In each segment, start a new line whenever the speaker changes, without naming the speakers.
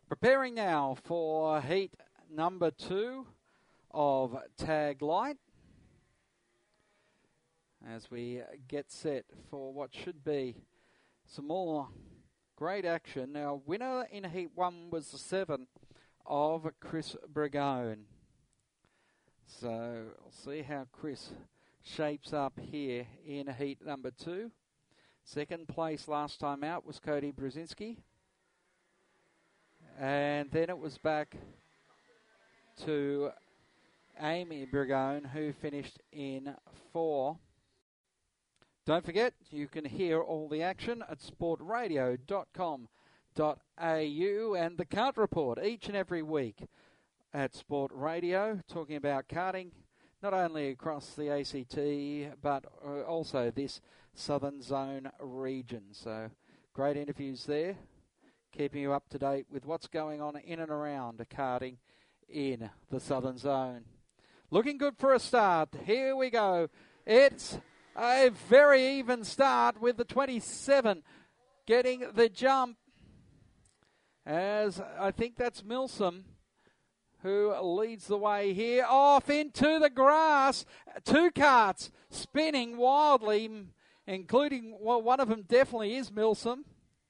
Preparing now for heat number 2 of Tag Light as we get set for what should be some more great action. Now, winner in heat 1 was the 7 of Chris Bragone. So we'll see how Chris shapes up here in heat number 2. Second place last time out was Cody Brzezinski. And then it was back to Amy Bragone, who finished in 4. Don't forget, you can hear all the action at sportradio.com.au and the Kart Report each and every week at Sport Radio, talking about karting, not only across the ACT, but also this Southern Zone region. So great interviews there, keeping you up to date with what's going on in and around karting in the Southern Zone. Looking good for a start. Here we go. It's a very even start with the 27 getting the jump, as I think that's Milsom who leads the way here. Off into the grass. 2 karts spinning wildly, including, well, one of them definitely is Milsom.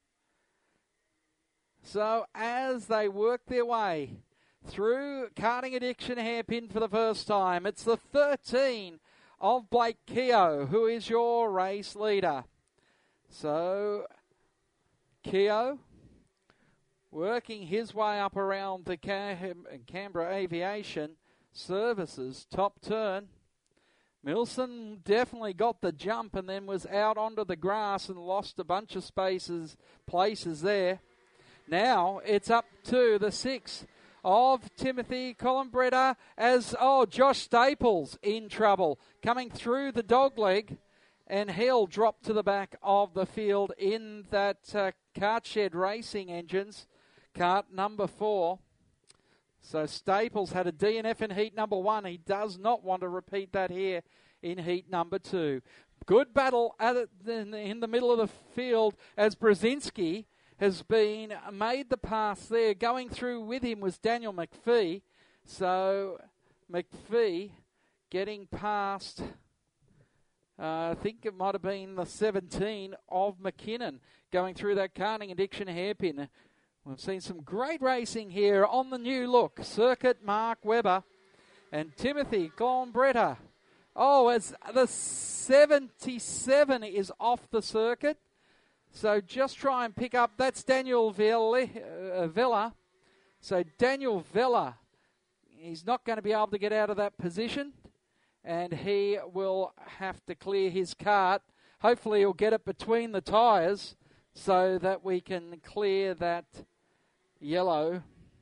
So as they work their way through Karting Addiction Hairpin for the first time, it's the 13 of Blake Keogh who is your race leader. So Keogh working his way up around the Canberra Aviation Services top turn. Milson definitely got the jump and then was out onto the grass and lost a bunch of places there. Now it's up to the 6 of Timothy Colombretta as, Josh Staples in trouble. Coming through the dogleg, and he'll drop to the back of the field in that Kart Shed Racing Engines, kart number 4. So Staples had a DNF in heat number 1. He does not want to repeat that here in heat number 2. Good battle in the middle of the field as Brzezinski has been made the pass there. Going through with him was Daniel McPhee. So McPhee getting past, I think it might have been the 17 of McKinnon going through that Karting Addiction Hairpin. We've seen some great racing here on the new look circuit. Mark Webber and Timothy Colombretta. As the 77 is off the circuit. So just try and pick up. That's Daniel Vella. So Daniel Vella, he's not going to be able to get out of that position, and he will have to clear his kart. Hopefully he'll get it between the tyres so that we can clear that yellow.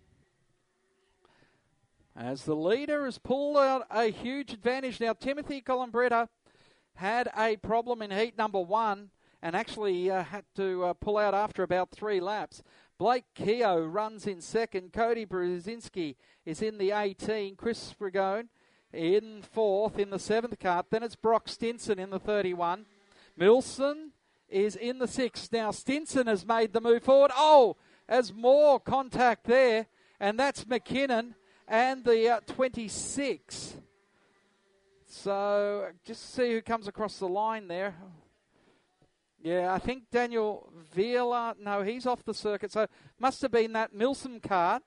As the leader has pulled out a huge advantage. Now Timothy Colombretta had a problem in heat number 1 and actually had to pull out after about 3 laps. Blake Keogh runs in second. Cody Brzezinski is in the 18. Chris Bragone in 4th in the 7th kart. Then it's Brock Stinson in the 31. Milson is in the 6th. Now Stinson has made the move forward. As more contact there. And that's McKinnon and the 26. So just see who comes across the line there. Yeah, I think Daniel Vila, no, he's off the circuit, so must have been that Milsom kart.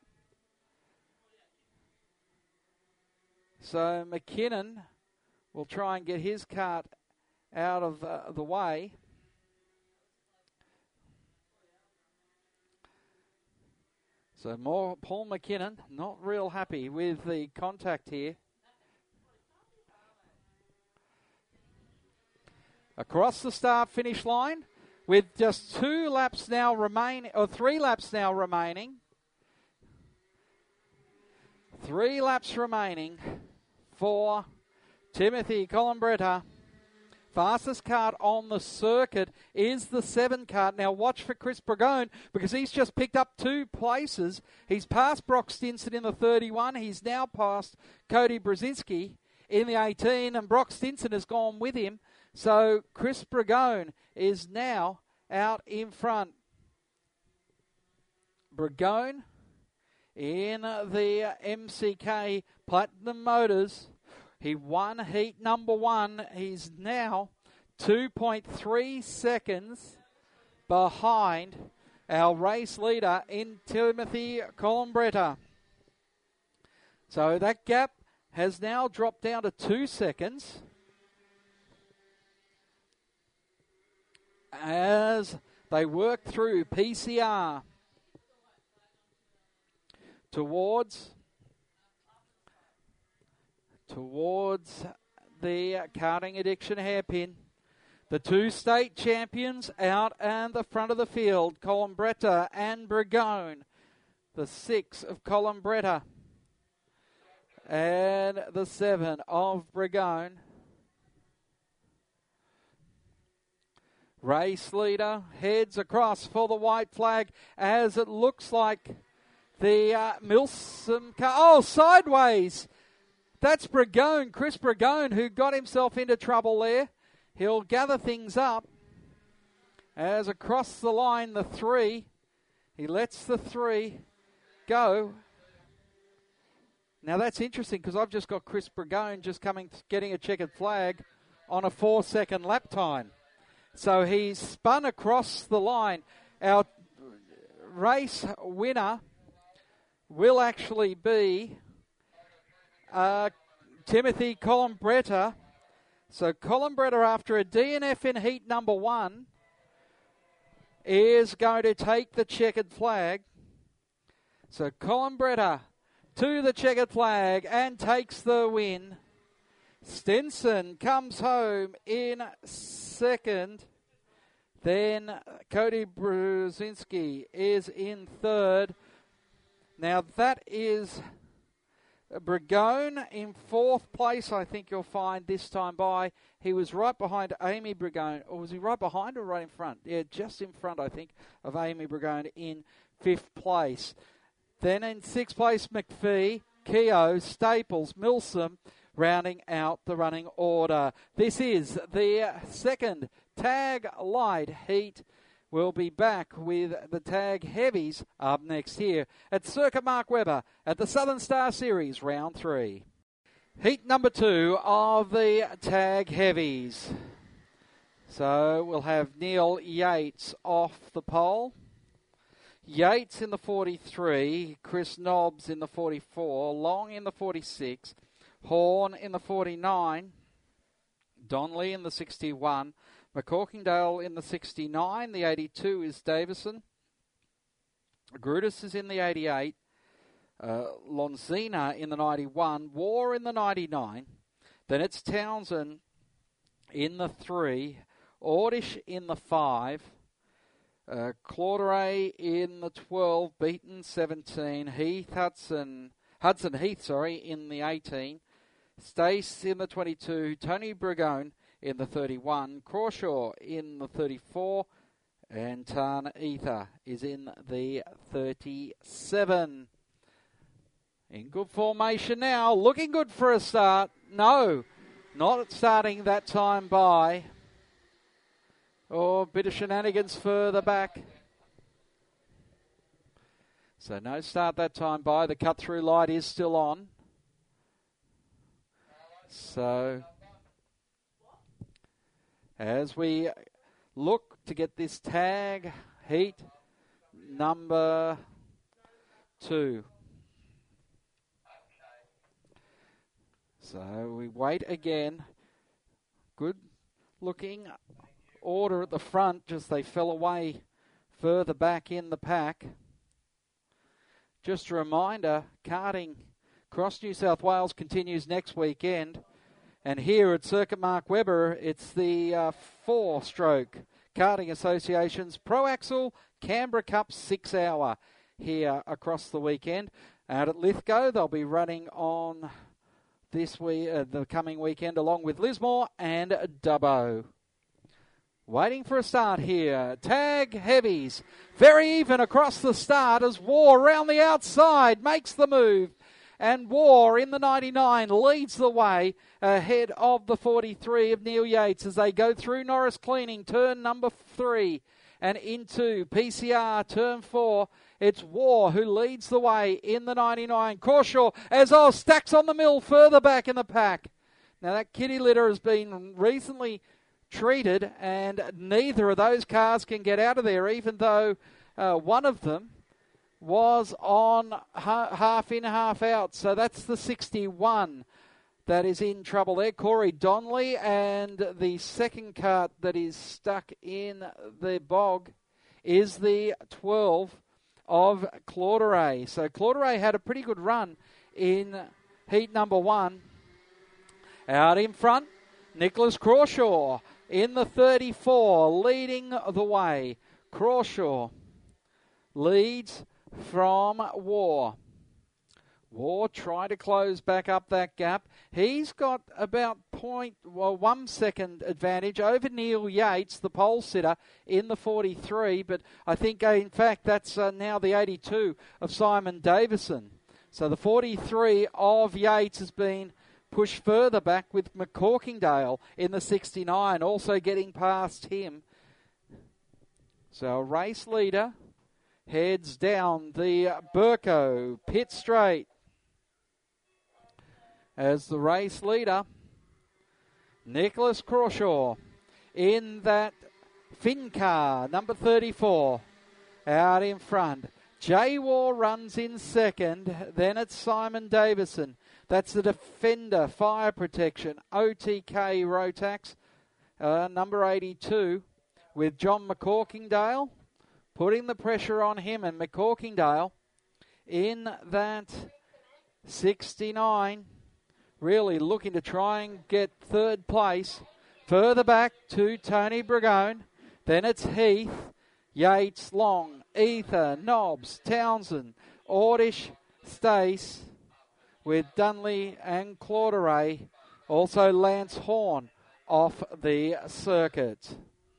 So McKinnon will try and get his kart out of the way. So Paul McKinnon, not real happy with the contact here. Across the start-finish line with just 3 laps now remaining. 3 laps remaining for Timothy Colombretta. Fastest kart on the circuit is the 7 kart. Now watch for Chris Bragone because he's just picked up 2 places. He's passed Brock Stinson in the 31. He's now passed Cody Brzezinski in the 18, and Brock Stinson has gone with him. So Chris Bragone is now out in front. Bragone in the MCK Platinum Motors. He won heat number 1. He's now 2.3 seconds behind our race leader in Timothy Colombretta. So that gap has now dropped down to 2 seconds as they work through PCR towards the Karting Addiction hairpin. The 2 state champions out and the front of the field, Colombretta and Bragone. The 6 of Colombretta and the 7 of Bragone. Race leader heads across for the white flag as it looks like the Milsom car. Oh, sideways. That's Bragone, Chris Bragone, who got himself into trouble there. He'll gather things up as across the line, the 3. He lets the 3 go. Now that's interesting because I've just got Chris Bragone just getting a checkered flag on a 4-second lap time. So he's spun across the line. Our race winner will actually be Timothy Colombretta. So Colombretta, after a DNF in heat number 1, is going to take the checkered flag. So Colombretta to the checkered flag and takes the win. Stenson comes home in second. Then Cody Brzezinski is in third. Now that is Bragone in 4th place, I think you'll find this time by. He was right behind Amy Bragone. Or was he right behind or right in front? Yeah, just in front, I think, of Amy Bragone in 5th place. Then in 6th place, McPhee, Keogh, Staples, Milsom, rounding out the running order. This is the second Tag Light heat. We'll be back with the Tag Heavies up next here at Circuit Mark Webber at the Southern Star Series, round 3. Heat number 2 of the Tag Heavies. So we'll have Neil Yates off the pole. Yates in the 43, Chris Nobbs in the 44, Long in the 46, Horn in the 49, Donnelly in the 61, McCorkingdale in the 69, the 82 is Davison. Grudas is in the 88, Lonzina in the 91, War in the 99, then it's Townsend in the 3, Ordish in the 5, Clauderay in the 12, Beaton 17, Hudson Heath in the 18, Stace in the 22, Tony Bragone in the 31, Crawshaw in the 34, and Tarn Ether is in the 37. In good formation now, looking good for a start. No, not starting that time by. Oh, bit of shenanigans further back. So no start that time by. The cut-through light is still on. So as we look to get this tag heat number 2. So we wait again. Good looking order at the front, just they fell away further back in the pack. Just a reminder, karting across New South Wales continues next weekend. And here at Circuit Mark Webber, it's the 4-stroke Karting Association's Pro Axle Canberra Cup 6-hour here across the weekend. Out at Lithgow, they'll be running on this week, the coming weekend, along with Lismore and Dubbo. Waiting for a start here. Tag Heavies. Very even across the start as War around the outside makes the move. And War in the 99 leads the way ahead of the 43 of Neil Yates as they go through Norris Cleaning, turn number 3, and into PCR, turn 4. It's War who leads the way in the 99. Crawshaw stacks on the mill further back in the pack. Now that kitty litter has been recently treated, and neither of those cars can get out of there, even though one of them was on half in, half out. So that's the 61 that is in trouble there. Corey Donnelly, and the second cart that is stuck in the bog is the 12 of Clauderay. So Clauderay had a pretty good run in heat number 1. Out in front, Nicholas Crawshaw in the 34, leading the way. Crawshaw leads from War. War tried to close back up that gap. He's got about 1 second advantage over Neil Yates, the pole sitter, in the 43. But I think, in fact, that's now the 82 of Simon Davison. So the 43 of Yates has been pushed further back, with McCorkingdale in the 69, also getting past him. So a race leader heads down the Burko pit straight as the race leader, Nicholas Crawshaw, in that Finn car, number 34, out in front. Jay War runs in second, then it's Simon Davison. That's the Defender Fire Protection OTK Rotax, number 82, with John McCorkingdale putting the pressure on him, and McCorkingdale in that 69, really looking to try and get third place. Further back to Tony Bragone, then it's Heath, Yates, Long, Ether, Nobbs, Townsend, Ordish, Stace, with Dunley and Clauderay, also Lance Horn off the circuit.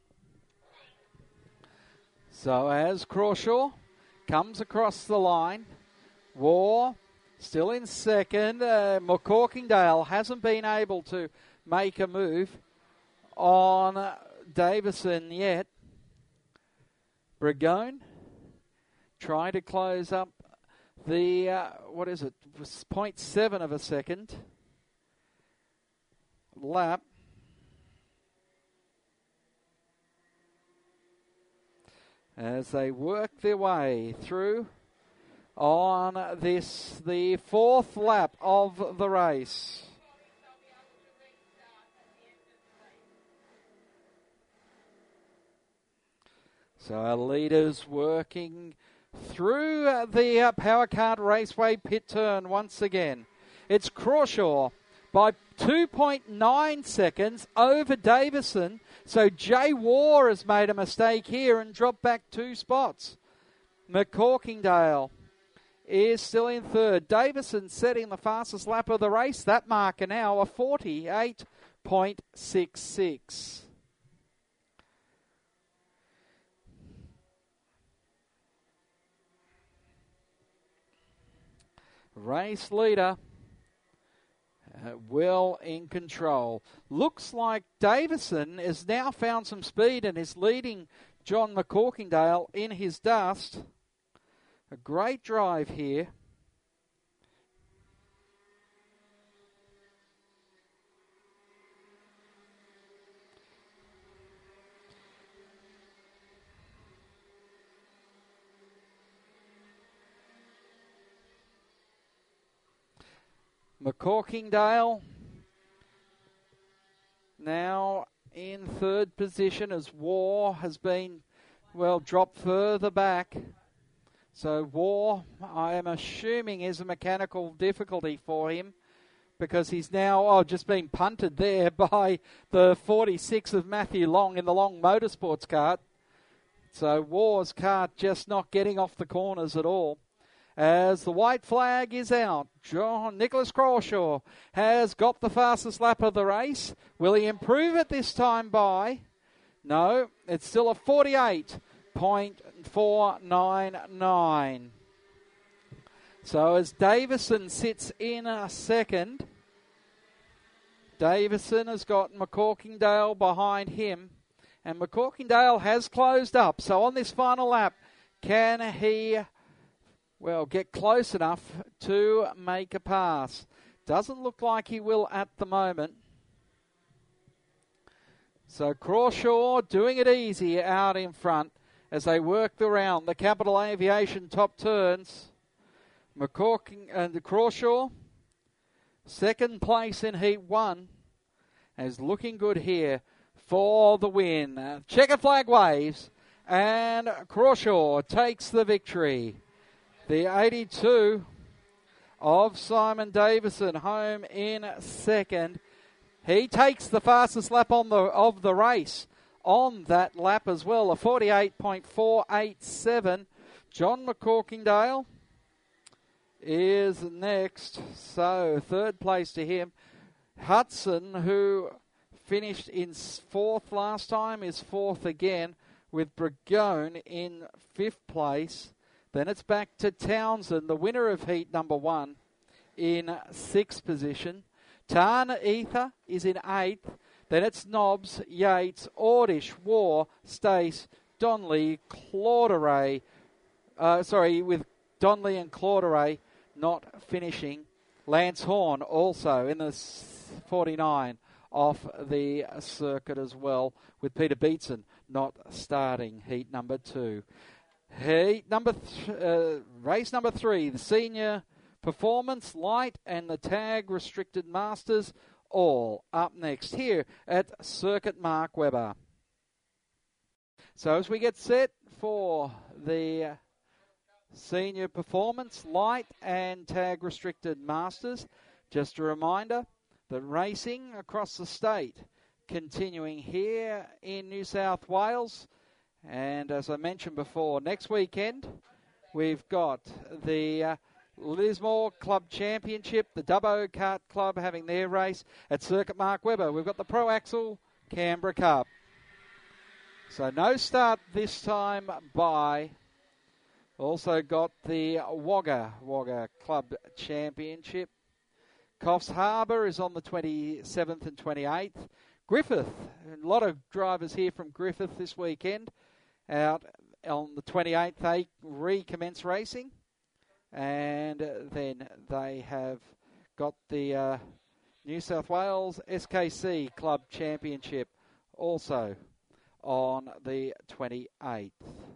So as Crawshaw comes across the line, War still in second. McCorkingdale hasn't been able to make a move on Davison yet. Bragone trying to close up the, 0.7 of a second lap. As they work their way through on this, the 4th lap of the race. So our leaders working through the Power Card Raceway pit turn once again. It's Crawshaw by 2.9 seconds over Davison. So Jay War has made a mistake here and dropped back 2 spots. McCorkingdale is still in third. Davison setting the fastest lap of the race. That marker now a 48.66. Race leader well in control. Looks like Davison has now found some speed and is leading John McCorkingdale in his dust. A great drive here. McCorkingdale now in third position as War has been, dropped further back. So War, I am assuming, is a mechanical difficulty for him, because he's now just been punted there by the 46 of Matthew Long in the Long Motorsports cart. So War's cart just not getting off the corners at all. As the white flag is out, Nicholas Crawshaw has got the fastest lap of the race. Will he improve it this time by? No, it's still a 48.499. So as Davison sits in a second, Davison has got McCorkingdale behind him, and McCorkingdale has closed up. So on this final lap, can he well, get close enough to make a pass. Doesn't look like he will at the moment. So Crawshaw doing it easy out in front as they work around the Capital Aviation top turns. McCorking and Crawshaw, second place in Heat 1, is looking good here for the win. Checkered flag waves, and Crawshaw takes the victory. The 82 of Simon Davison home in second. He takes the fastest lap of the race on that lap as well, a 48.487. John McCorkingdale is next, so third place to him. Hudson, who finished in fourth last time, is fourth again, with Bragone in fifth place. Then it's back to Townsend, the winner of heat number 1, in sixth position. Tana Ether is in eighth. Then it's Nobbs, Yates, Ordish, War, Stace, Donley, Clauderay. With Donley and Clauderay not finishing. Lance Horn also in the 49 off the circuit as well, with Peter Beatson not starting heat number 2. Race number 3, the Senior Performance Light and the Tag Restricted Masters, all up next here at Circuit Mark Webber. So as we get set for the Senior Performance Light and Tag Restricted Masters, just a reminder that racing across the state continuing here in New South Wales. And as I mentioned before, next weekend we've got the Lismore Club Championship, the Dubbo Kart Club having their race at Circuit Mark Webber. We've got the Pro Axle Canberra Cup. So no start this time by. Also got the Wagga Club Championship. Coffs Harbour is on the 27th and 28th. Griffith, a lot of drivers here from Griffith this weekend. Out on the 28th, they recommence racing. And then they have got the New South Wales SKC Club Championship also on the 28th.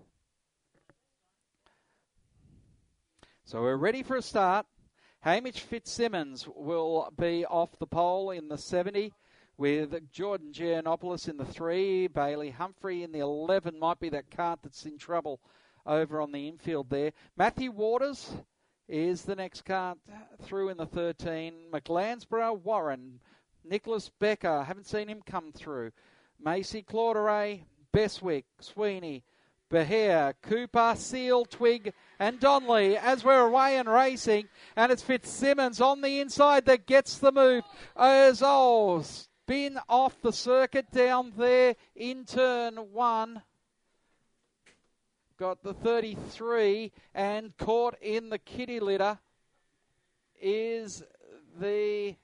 So we're ready for a start. Hamish Fitzsimmons will be off the pole in the 70 with Jordan Giannopoulos in the 3. Bailey Humphrey in the 11 might be that cart that's in trouble over on the infield there. Matthew Waters is the next cart through in the 13. McLansborough, Warren, Nicholas Becker, haven't seen him come through. Macy Clauderay, Beswick, Sweeney, Behar, Cooper, Seal, Twig and Donley as we're away and racing, and it's Fitzsimmons on the inside that gets the move. Ozol's been off the circuit down there in turn 1. Got the 33 and caught in the kitty litter is the...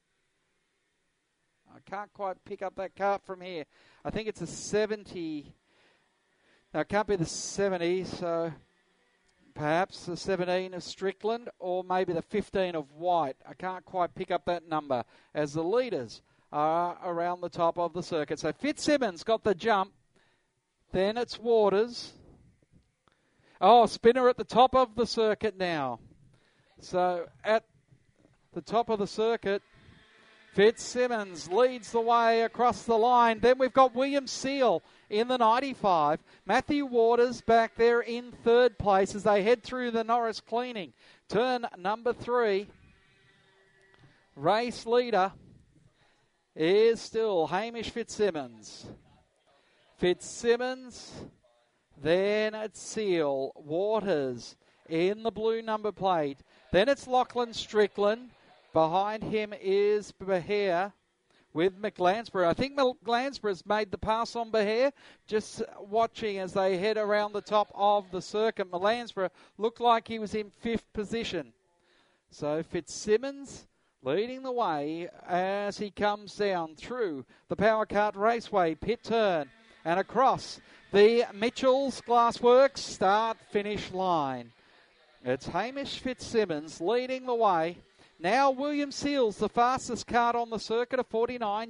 I can't quite pick up that cart from here. I think it's a 70... No, it can't be the 70, so perhaps the 17 of Strickland or maybe the 15 of White. I can't quite pick up that number as the leaders are around the top of the circuit. So Fitzsimmons got the jump. Then it's Waters. Oh, Spinner at the top of the circuit now. So at the top of the circuit, Fitzsimmons leads the way across the line. Then we've got William Seal in the 95. Matthew Waters back there in third place as they head through the Norris cleaning. Turn number 3. Race leader is still Hamish Fitzsimmons. Fitzsimmons, then it's Seal. Waters in the blue number plate. Then it's Lachlan Strickland. Behind him is Behar with McLansborough. I think McLansborough's made the pass on Behar. Just watching as they head around the top of the circuit. McLansborough looked like he was in 5th position. So Fitzsimmons leading the way as he comes down through the Power Kart Raceway pit turn and across the Mitchell's Glassworks start-finish line. It's Hamish Fitzsimmons leading the way. Now William Seals, the fastest card on the circuit, of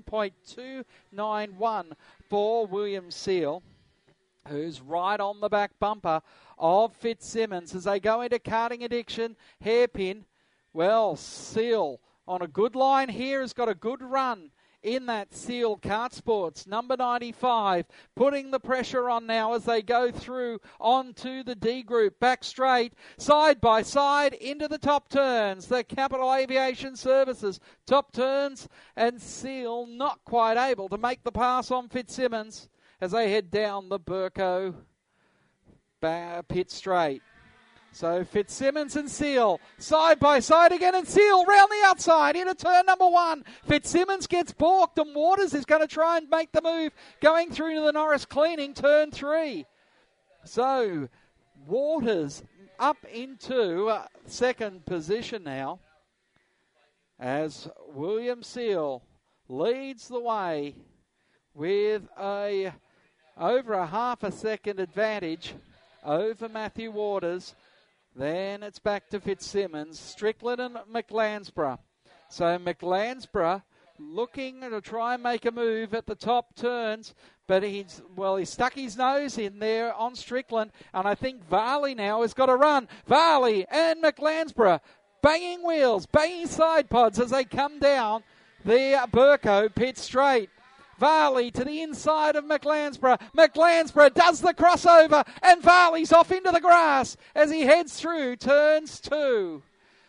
49.291 for William Seal, who's right on the back bumper of Fitzsimmons as they go into Karting Addiction, hairpin. Well, Seal on a good line here has got a good run in that Seal Kart Sports. Number 95 putting the pressure on now as they go through onto the D group. Back straight, side by side into the top turns. The Capital Aviation Services top turns, and Seal not quite able to make the pass on Fitzsimmons as they head down the Burko pit straight. So Fitzsimmons and Seal side by side again, and Seal round the outside into turn number 1. Fitzsimmons gets balked, and Waters is going to try and make the move going through to the Norris cleaning turn 3. So Waters up into second position now as William Seal leads the way with over a half a second advantage over Matthew Waters. Then it's back to Fitzsimmons, Strickland and McLansborough. So McLansborough looking to try and make a move at the top turns, but he stuck his nose in there on Strickland, and I think Varley now has got to run. Varley and McLansborough banging wheels, banging side pods as they come down the Burko pit straight. Varley to the inside of McLansborough. McLansborough does the crossover, and Varley's off into the grass as he heads through turns 2.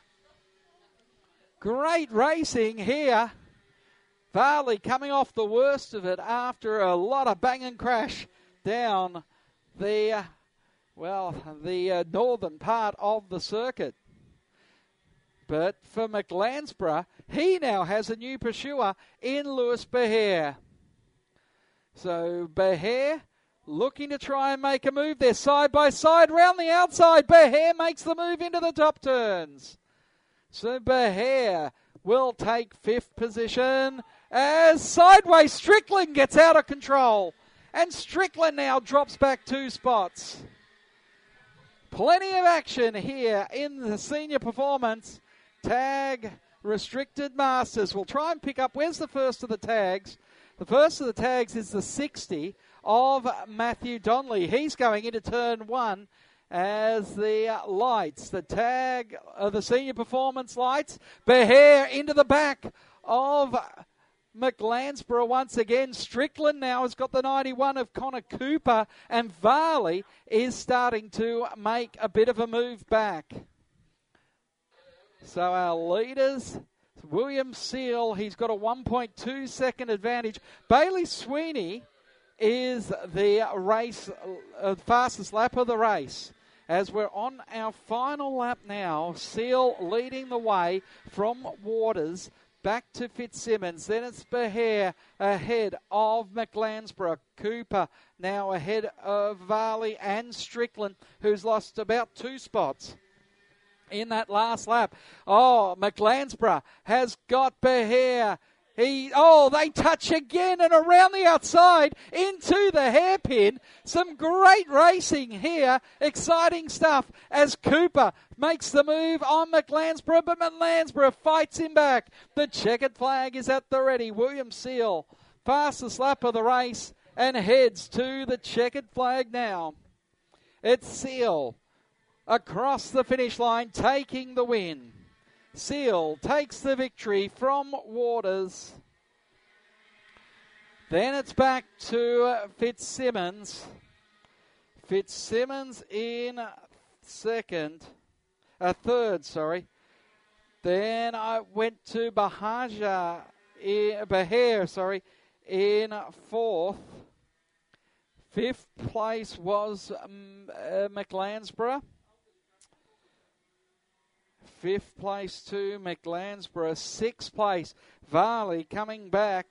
Great racing here. Varley coming off the worst of it after a lot of bang and crash down the northern part of the circuit. But for McLansborough, he now has a new pursuer in Lewis Behaire. So Behaire looking to try and make a move there, side by side, round the outside. Behaire makes the move into the top turns. So Behaire will take 5th position as sideways Strickland gets out of control. And Strickland now drops back 2 spots. Plenty of action here in the senior performance. Tag Restricted Masters. We'll try and pick up, where's the first of the tags? The first of the tags is the 60 of Matthew Donnelly. He's going into turn 1 as the lights, the tag of the senior performance lights. Behaire into the back of McLansborough once again. Strickland now has got the 91 of Connor Cooper, and Varley is starting to make a bit of a move back. So our leaders, William Seal, he's got a 1.2 second advantage. Bailey Sweeney is the race fastest lap of the race. As we're on our final lap now, Seal leading the way from Waters back to Fitzsimmons. Then it's Behaire ahead of McLansborough. Cooper now ahead of Varley and Strickland, who's lost about 2 spots in that last lap. Oh, McLansborough has got Behaire. They touch again and around the outside into the hairpin. Some great racing here. Exciting stuff as Cooper makes the move on McLansborough, but McLansborough fights him back. The checkered flag is at the ready. William Seal, fastest lap of the race, and heads to the checkered flag now. It's Seal across the finish line, taking the win. Seal takes the victory from Waters. Then it's back to Fitzsimmons. Fitzsimmons in third. Then I went to Behaire, in 4th. 5th place was McLansborough. 5th place to McLansborough. 6th place, Varley coming back.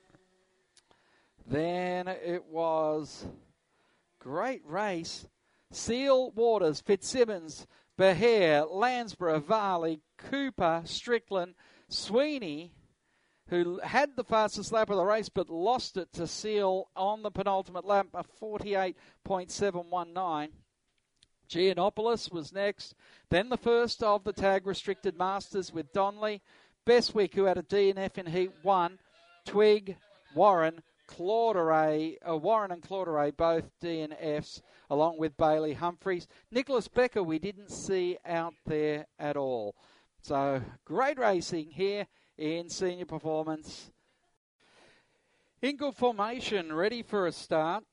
Then it was great race. Seal, Waters, Fitzsimmons, Behaire, Lansborough, Varley, Cooper, Strickland, Sweeney, who had the fastest lap of the race but lost it to Seal on the penultimate lap, a 48.719. Giannopoulos was next. Then the first of the tag restricted masters with Donnelly. Bestwick, who had a DNF in Heat 1. Twig, Warren, Warren and Clauderay, both DNFs, along with Bailey Humphries. Nicholas Becker, we didn't see out there at all. So, great racing here in Senior Performance. In good formation, ready for a start.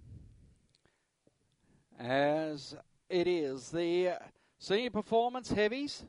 As it is the Senior Performance Heavies.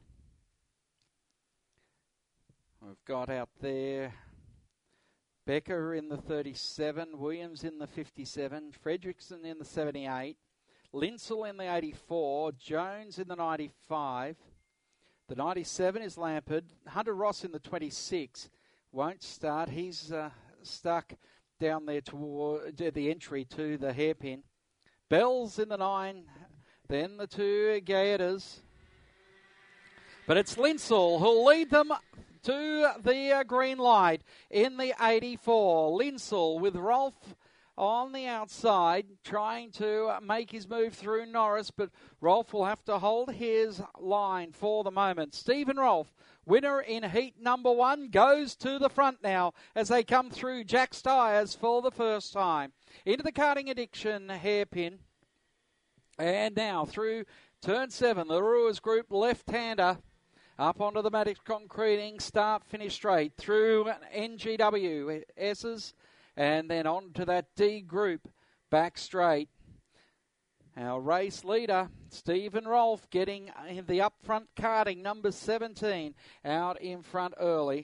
We've got out there Becker in the 37, Williams in the 57, Fredrickson in the 78, Linsell in the 84, Jones in the 95. The 97 is Lampard. Hunter Ross in the 26 won't start. He's stuck down there toward the entry to the hairpin. Bell's in the 9, then the 2 Gaetas. But it's Linsell who'll lead them to the green light in the 84. Linsell with Rolf on the outside, trying to make his move through Norris, but Rolf will have to hold his line for the moment. Stephen Rolf, winner in heat number 1, goes to the front now as they come through Jack's Tyres for the first time. Into the Karting Addiction hairpin. And now through turn 7, the Ruers Group left-hander. Up onto the Maddox Concreting, start, finish straight through NGW S's, and then on to that D group, back straight. Our race leader, Stephen Rolf, getting the up front karting, number 17, out in front early.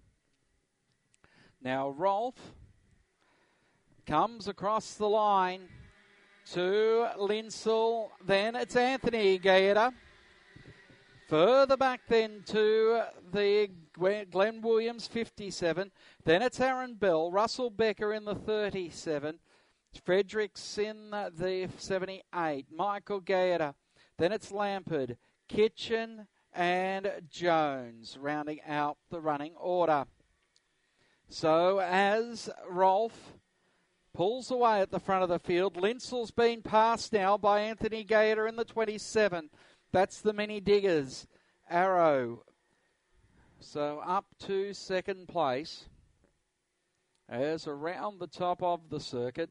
Now Rolf comes across the line to Linsell, then it's Anthony Gaeta. Further back then to the Glenn Williams 57. Then it's Aaron Bell. Russell Becker in the 37. Fredericks in the 78. Michael Gaeta. Then it's Lampard, Kitchen and Jones rounding out the running order. So as Rolf pulls away at the front of the field, Linsell's been passed now by Anthony Gaeta in the 27. That's the Mini Diggers Arrow. So up to second place as around the top of the circuit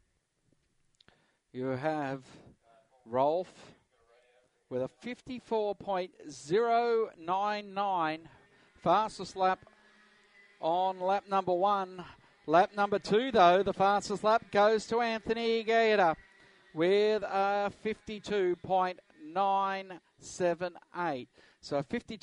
you have Rolf with a 54.099 fastest lap on lap number 1. Lap number 2 though, the fastest lap goes to Anthony Gaeta with a 52.978. So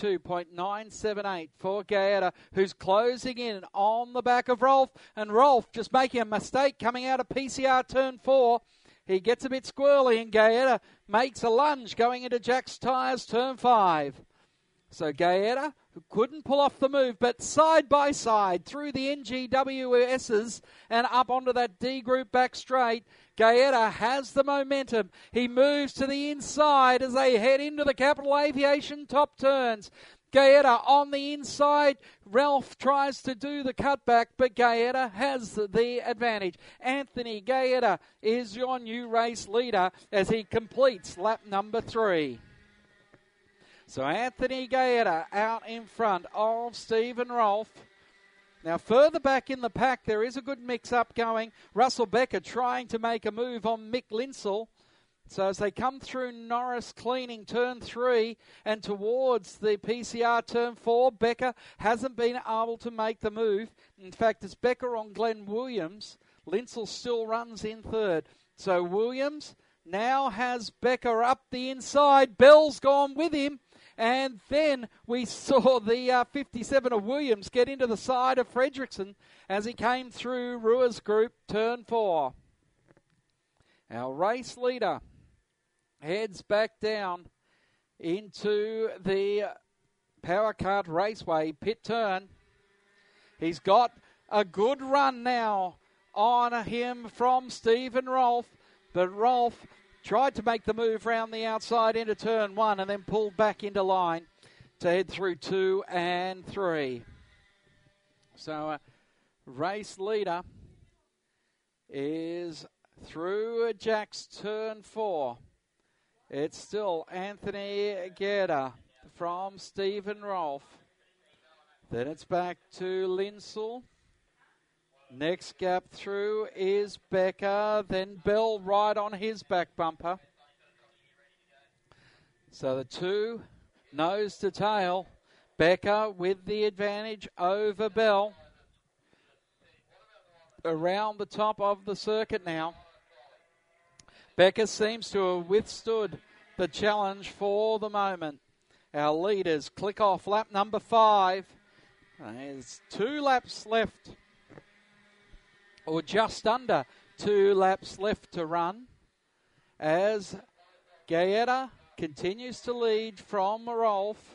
52.978 for Gaeta, who's closing in on the back of Rolf. And Rolf just making a mistake coming out of PCR turn 4. He gets a bit squirrely and Gaeta makes a lunge going into Jack's Tyres turn 5. So Gaeta, who couldn't pull off the move, but side by side through the NGWS's and up onto that D group back straight. Gaeta has the momentum. He moves to the inside as they head into the Capital Aviation top turns. Gaeta on the inside. Ralph tries to do the cutback, but Gaeta has the advantage. Anthony Gaeta is your new race leader as he completes lap number 3. So Anthony Gaeta out in front of Stephen Rolf. Now further back in the pack there is a good mix-up going. Russell Becker trying to make a move on Mick Linsell. So as they come through Norris Cleaning turn 3 and towards the PCR turn 4, Becker hasn't been able to make the move. In fact, it's Becker on Glenn Williams. Linsell still runs in third. So Williams now has Becker up the inside. Bell's gone with him. And then we saw the 57 of Williams get into the side of Fredrickson as he came through Ruers Group turn 4. Our race leader heads back down into the Power Kart Raceway pit turn. He's got a good run now on him from Stephen Rolf, but Rolf tried to make the move round the outside into turn 1 and then pulled back into line to head through 2 and 3. So race leader is through Jack's turn 4 It's still Anthony Gaeta from Stephen Rolfe. Then it's back to Linsell. Next gap through is Becker. Then Bell right on his back bumper. So the two nose to tail. Becker with the advantage over Bell. Around the top of the circuit now. Becker seems to have withstood the challenge for the moment. Our leaders click off lap number 5. There's 2 laps left, or just under 2 laps left to run, as Gaeta continues to lead from Rolfe.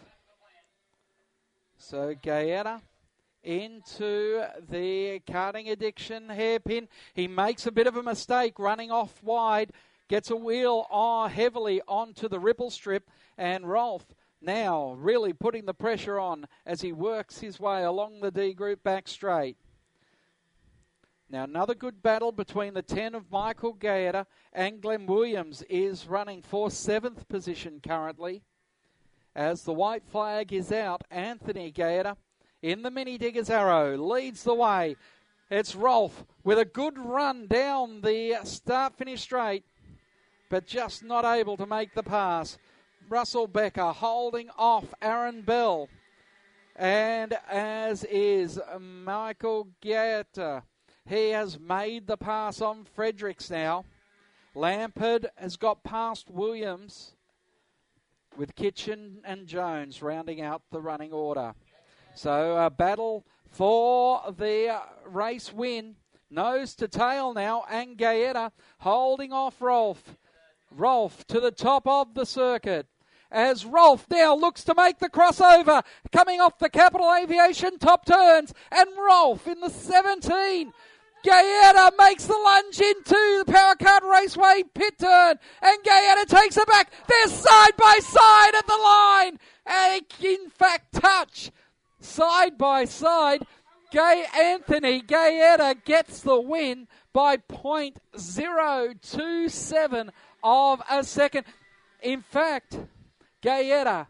So Gaeta into the Karting Addiction hairpin. He makes a bit of a mistake running off wide, gets a wheel heavily onto the ripple strip, and Rolfe now really putting the pressure on as he works his way along the D group back straight. Now another good battle between the 10 of Michael Gaeta and Glenn Williams is running for 7th position currently. As the white flag is out, Anthony Gaeta in the Mini Diggers Arrow leads the way. It's Rolfe with a good run down the start-finish straight, but just not able to make the pass. Russell Becker holding off Aaron Bell, and as is Michael Gaeta. He has made the pass on Fredericks now. Lampard has got past Williams, with Kitchen and Jones rounding out the running order. So a battle for the race win. Nose to tail now, and Gaeta holding off Rolfe. Rolfe to the top of the circuit. As Rolfe now looks to make the crossover, coming off the Capital Aviation top turns, and Rolfe in the 17. Gaeta makes the lunge into the Power Card Raceway pit turn, and Gaeta takes it back. They're side by side at the line, and in fact touch side by side. Anthony Gaeta gets the win by 0.027 of a second. In fact, Gaeta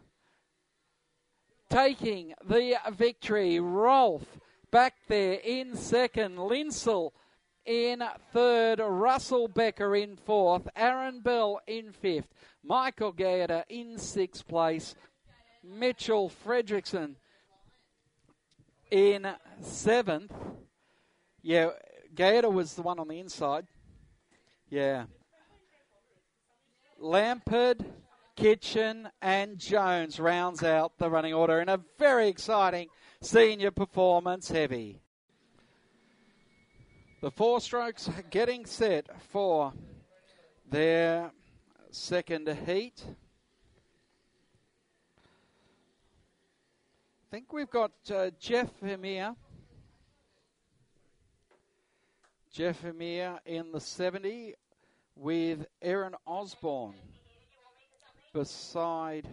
taking the victory. Rolfe back there in second. Linsell in third. Russell Becker in fourth. Aaron Bell in fifth. Michael Gaeta in sixth place. Mitchell Fredrickson in seventh. Yeah, Gaeta was the one on the inside. Yeah. Lampard, Kitchen and Jones rounds out the running order in a very exciting senior performance heavy. The 4 strokes getting set for their second heat. I think we've got Jeff Hemir. Jeff Hemir in the 70 with Aaron Osborne beside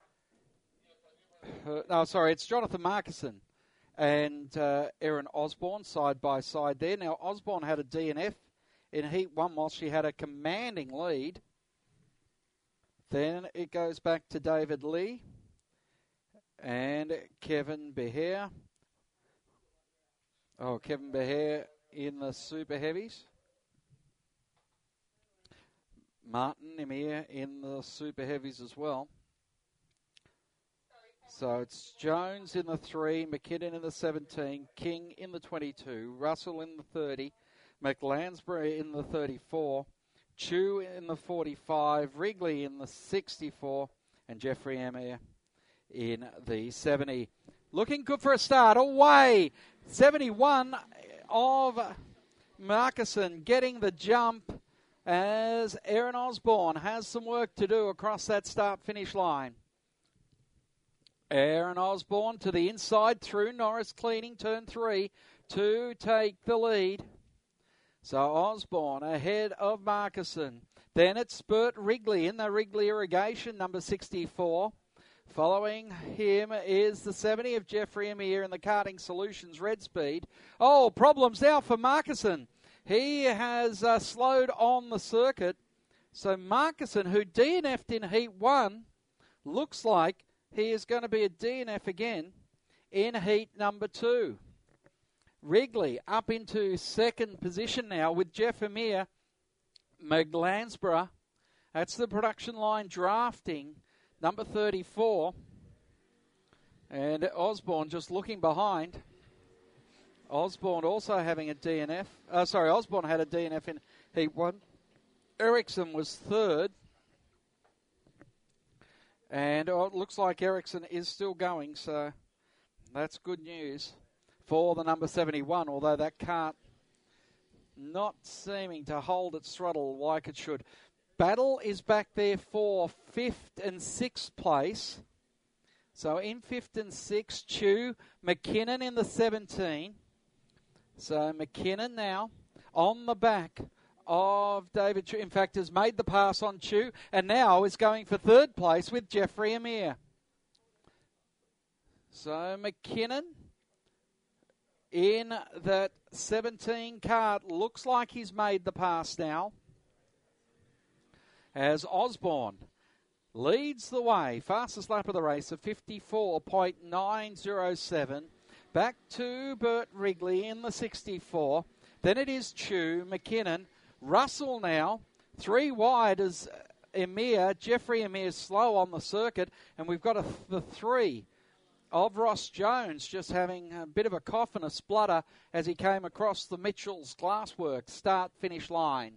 her. No, sorry, it's Jonathan Markison and Aaron Osborne side by side there. Now, Osborne had a DNF in Heat 1 while she had a commanding lead. Then it goes back to David Lee and Kevin Behere. Oh, Kevin Behere in the Super Heavies. Martin Emir in the Super Heavies as well. So it's Jones in the 3, McKinnon in the 17, King in the 22, Russell in the 30, McLansbury in the 34, Chu in the 45, Wrigley in the 64, and Jeffrey Emir in the 70. Looking good for a start. Away! 71 of Markison getting the jump as Aaron Osborne has some work to do across that start-finish line. Aaron Osborne to the inside through Norris Cleaning, turn 3, to take the lead. So Osborne ahead of Markison. Then it's Bert Wrigley in the Wrigley Irrigation, number 64. Following him is the 70 of Jeffrey Emir in the Karting Solutions Red Speed. Oh, problems now for Markison. He has slowed on the circuit So Markison, who DNF'd in Heat 1, looks like he is going to be a DNF again in Heat number 2. Wrigley up into second position now with Jeff Amir McGlansborough. That's the production line drafting number 34. And Osborne just looking behind. Osborne also having a DNF. Osborne had a DNF in Heat 1. Ericsson was third. And it looks like Ericsson is still going, so that's good news for the number 71, although that cart not seeming to hold its throttle like it should. Battle is back there for 5th and 6th place. So in 5th and 6th, Chew, McKinnon in the 17. So McKinnon now on the back of David Chew. In fact, has made the pass on Chew and now is going for 3rd place with Jeffrey Amir. So McKinnon in that 17 cart looks like he's made the pass now. As Osborne leads the way, fastest lap of the race of 54.907. Back to Bert Wrigley in the 64. Then it is Chew, McKinnon, Russell now, 3 wide as Amir. Jeffrey Amir slow on the circuit, and we've got the 3 of Ross Jones just having a bit of a cough and a splutter as he came across the Mitchell's Glassworks start-finish line.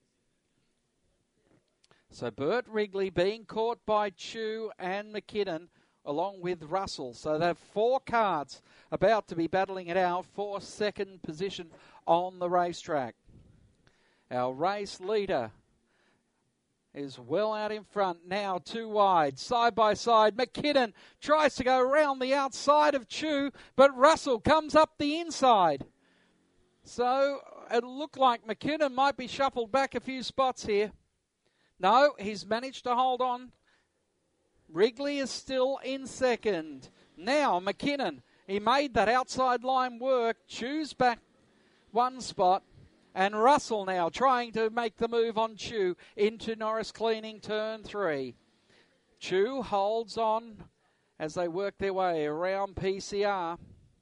So Bert Wrigley being caught by Chew and McKinnon along with Russell. So they have 4 cards about to be battling it out for second position on the racetrack. Our race leader is well out in front now, 2 wide, side by side. McKinnon tries to go around the outside of Chew, but Russell comes up the inside. So it looked like McKinnon might be shuffled back a few spots here. No, he's managed to hold on. Wrigley is still in second. Now McKinnon, he made that outside line work. Chew's back 1 spot. And Russell now trying to make the move on Chew into Norris Cleaning turn 3. Chew holds on as they work their way around PCR.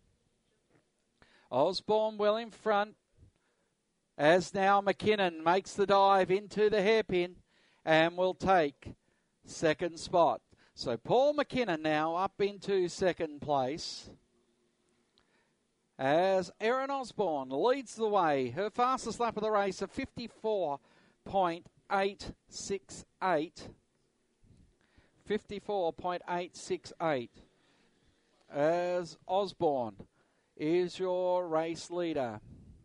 Osborne well in front as now McKinnon makes the dive into the hairpin and will take second spot. So Paul McKinnon now up into second place as Erin Osborne leads the way. Her fastest lap of the race of 54.868. 54.868 as Osborne is your race leader.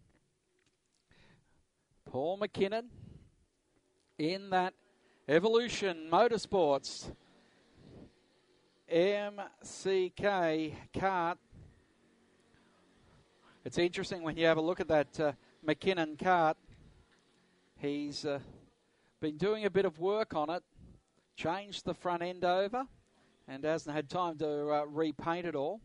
Paul McKinnon in that Evolution Motorsports MCK kart. It's interesting when you have a look at that McKinnon kart. He's been doing a bit of work on it, changed the front end over, and hasn't had time to repaint it all.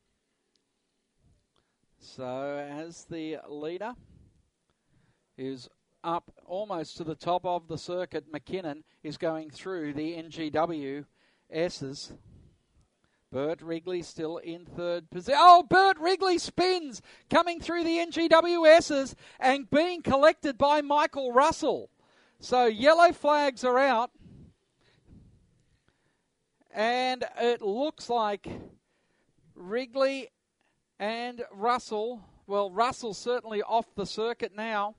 So as the leader is up almost to the top of the circuit, McKinnon is going through the NGW S's. Bert Wrigley still in third position. Oh, Bert Wrigley spins, coming through the NGW S's and being collected by Michael Russell. So yellow flags are out. And it looks like Wrigley and Russell, well, Russell's certainly off the circuit now.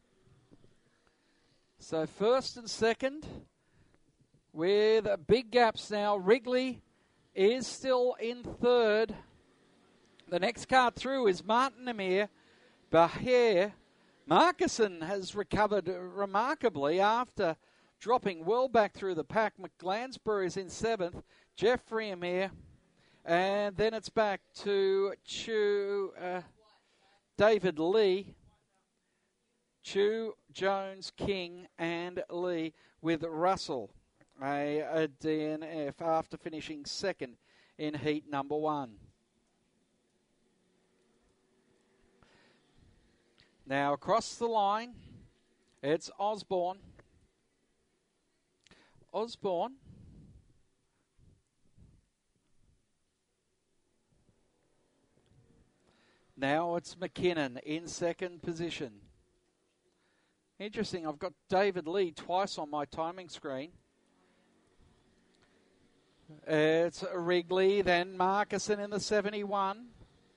So first and second with big gaps now. Wrigley is still in third. The next car through is Martin Amir. Bahir. Markison has recovered remarkably after dropping well back through the pack. McGlansborough is in 7th. Jeffrey Amir. And then it's back to David Lee. Chew, Jones, King, and Lee with Russell, a DNF after finishing second in heat number 1. Now across the line, it's Osborne. Osborne. Now it's McKinnon in second position. Interesting, I've got David Lee twice on my timing screen. It's Wrigley, then Markison in the 71.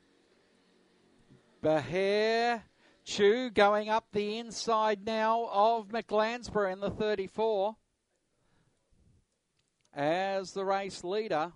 Behair, Chu going up the inside now of McLansborough in the 34. As the race leader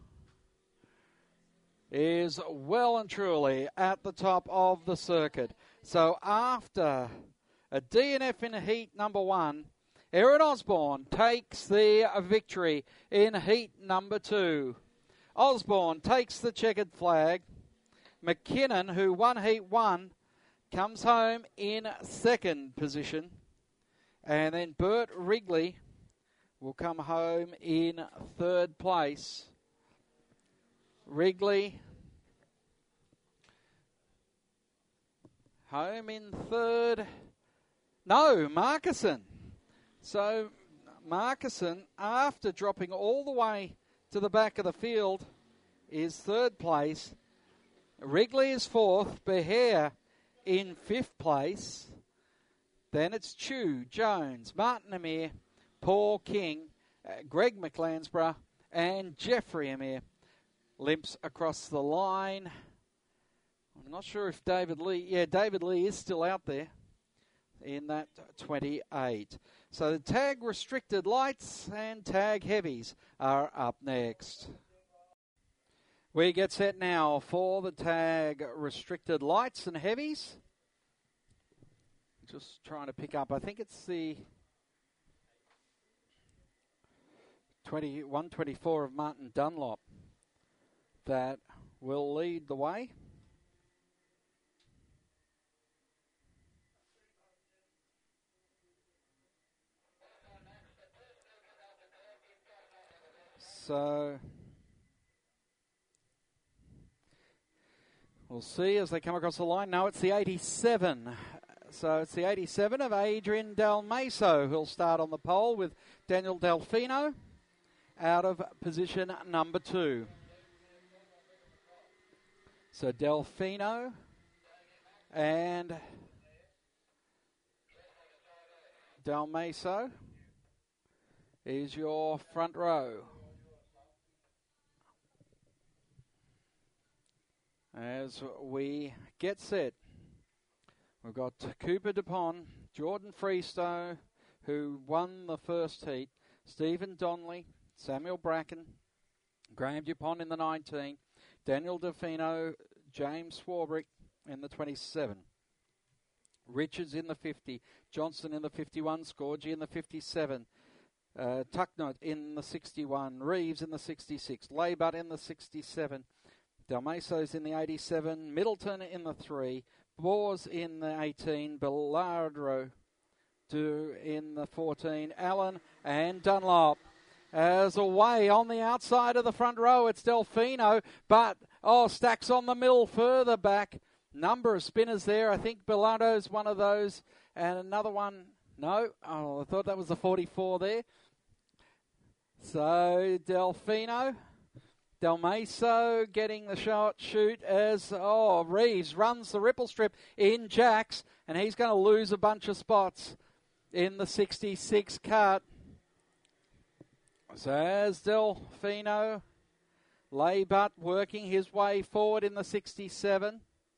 is well and truly at the top of the circuit. So after a DNF in heat number 1, Erin Osborne takes the victory in heat number 2. Osborne takes the checkered flag. McKinnon, who won heat 1, comes home in second position. And then Bert Wrigley will come home in third place. Wrigley home in third. No, Markison. So Markison, after dropping all the way to the back of the field, is third place. Wrigley is fourth. Behair in fifth place. Then it's Chu, Jones, Martin Amir, Paul King, Greg McLansborough, and Jeffrey Amir limps across the line. I'm not sure if David Lee... Yeah, David Lee is still out there in that 28. So the tag restricted lights and tag heavies are up next. We get set now for the tag restricted lights and heavies. Just trying to pick up, I think it's the 124 of Martin Dunlop that will lead the way. So we'll see as they come across the line. No, it's the 87. So it's the 87 of Adrian Dalmaso who'll start on the pole with Daniel Delfino out of position number 2. So Delfino and Dalmaso is your front row. As we get set, we've got Cooper Dupont, Jordan Freestow, who won the first heat, Stephen Donnelly, Samuel Bracken, Graham Dupont in the 19, Daniel Delfino, James Swarbrick in the 27, Richards in the 50, Johnson in the 51, Scorgi in the 57, Tucknott in the 61, Reeves in the 66, Laybutt in the 67, Dalmaso's in the 87, Middleton in the 3, Bors in the 18, Bellardo in the 14, Allen and Dunlop. As away on the outside of the front row, it's Delfino, but stacks on the middle further back. Number of spinners there. I think Bellardo's one of those, and another one. No, I thought that was the 44 there. So Delfino. Dalmaso getting the shoot as Reeves runs the ripple strip in Jacks, and he's going to lose a bunch of spots in the 66 cut. So as Delfino, Laybutt working his way forward in the 67.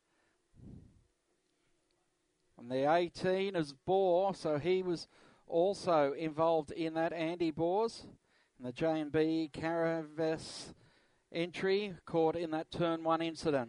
And the 18 is Bohr, so he was also involved in that, Andy Bors. And the J&B Caravas entry caught in that turn 1 incident.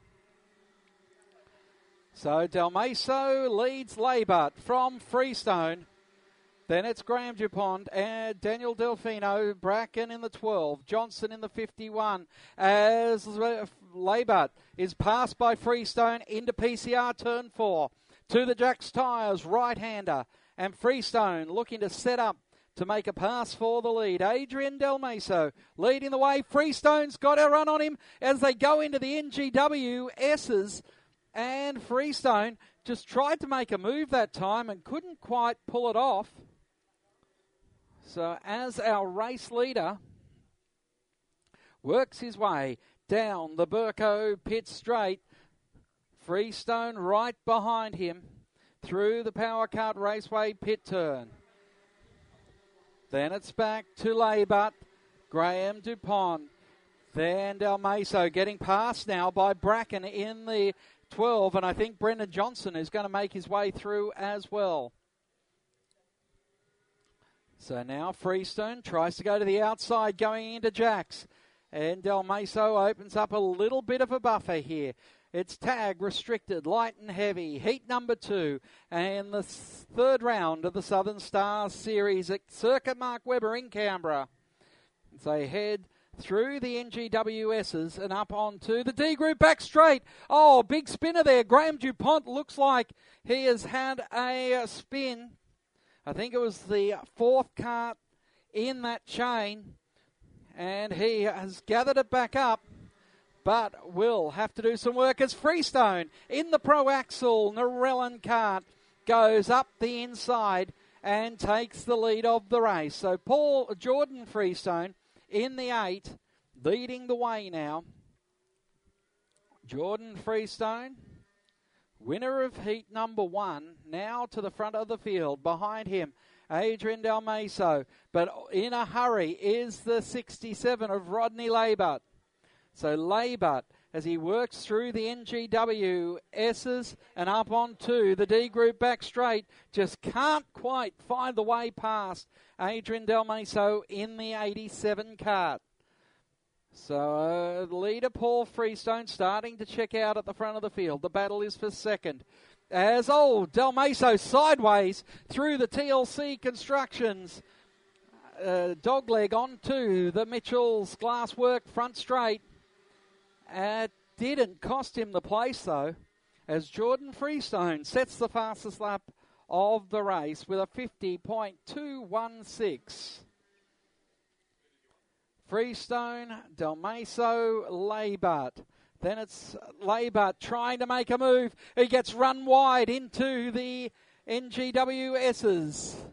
So Dalmaso leads Laybutt from Freestone. Then it's Graham Dupont and Daniel Delfino, Bracken in the 12, Johnson in the 51, as Laybutt is passed by Freestone into PCR turn 4 to the Jacks Tyres right-hander, and Freestone looking to set up to make a pass for the lead. Adrian Dalmaso leading the way. Freestone's got a run on him as they go into the NGW S's, and Freestone just tried to make a move that time and couldn't quite pull it off. So as our race leader works his way down the Burko pit straight, Freestone right behind him through the Power Cart Raceway pit turn. Then it's back to Laybut, Graham DuPont, then Del Meso getting past now by Bracken in the 12, and I think Brendan Johnson is going to make his way through as well. So now Freestone tries to go to the outside going into Jacks, and Del Meso opens up a little bit of a buffer here. It's tag restricted, light and heavy, heat number 2, and the third round of the Southern Stars Series at Circuit Mark Webber in Canberra. As they head through the NGWSs and up onto the D group back straight. Oh, big spinner there. Graham DuPont looks like he has had a spin. I think it was the 4th cart in that chain, and he has gathered it back up, but will have to do some work as Freestone in the Pro Axle Narellan cart goes up the inside and takes the lead of the race. So Jordan Freestone in the 8, leading the way now. Jordan Freestone, winner of heat number 1, now to the front of the field. Behind him, Adrian Del Meso, but in a hurry is the 67 of Rodney Laybut. So Laybut, as he works through the NGW S's and up onto the D group back straight, just can't quite find the way past Adrian Del Meso in the 87 cart. So leader Paul Freestone starting to check out at the front of the field. The battle is for second. As Del Meso sideways through the TLC Constructions dogleg onto the Mitchell's Glasswork front straight. It didn't cost him the place though, as Jordan Freestone sets the fastest lap of the race with a 50.216. Freestone, Del Meso, Laybut. Then it's Laybut trying to make a move. He gets run wide into the NGWSs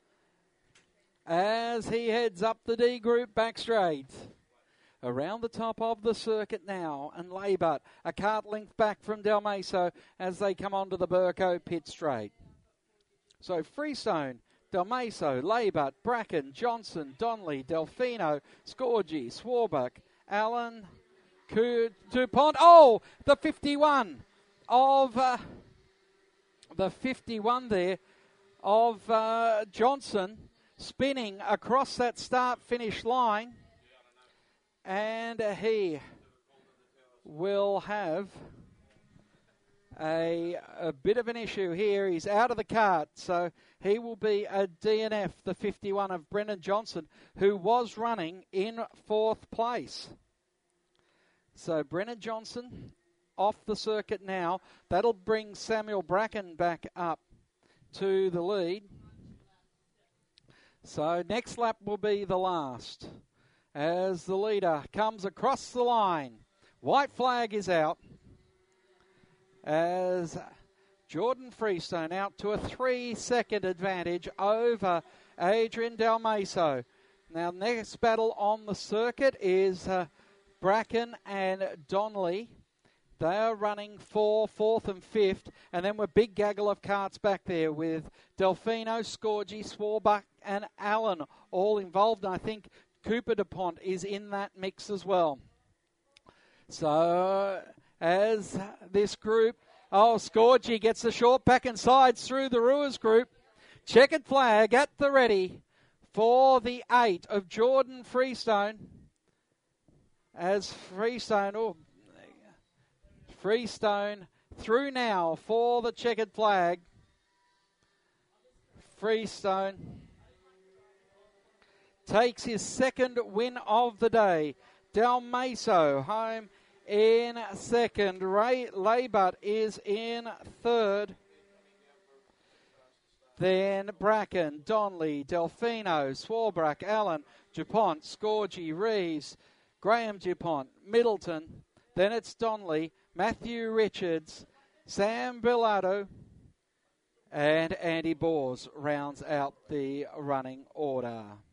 as he heads up the D group back straight. Around the top of the circuit now, and Laybut a cart length back from Del Meso as they come onto the Burko pit straight. So Freestone, Del Meso, Laybut, Bracken, Johnson, Donnelly, Delfino, Scorgi, Swarbuck, Allen, DuPont. Oh, the 51 of there of Johnson spinning across that start-finish line. And he will have a bit of an issue here. He's out of the cart, so he will be a DNF, the 51 of Brendan Johnson, who was running in 4th place. So Brendan Johnson off the circuit now. That'll bring Samuel Bracken back up to the lead. So next lap will be the last, as the leader comes across the line. White flag is out as Jordan Freestone out to a 3-second advantage over Adrian Del Meso. Now, next battle on the circuit is Bracken and Donnelly. They are running for 4th and 5th, and then we're big gaggle of carts back there with Delfino, Scorgi, Swarbuck and Allen all involved, and I think Cooper DuPont is in that mix as well. So as this group, Scorgi gets the short back and sides through the Ruers group. Checkered flag at the ready for the 8 of Jordan Freestone. As Freestone through now for the checkered flag. Freestone takes his 2nd win of the day. Del Meso home in 2nd. Laybut is in 3rd. Then Bracken, Donnelly, Delfino, Swarbrick, Allen, DuPont, Scorgi, Reeves, Graham DuPont, Middleton. Then it's Donnelly, Matthew Richards, Sam Bilardo, and Andy Bors rounds out the running order.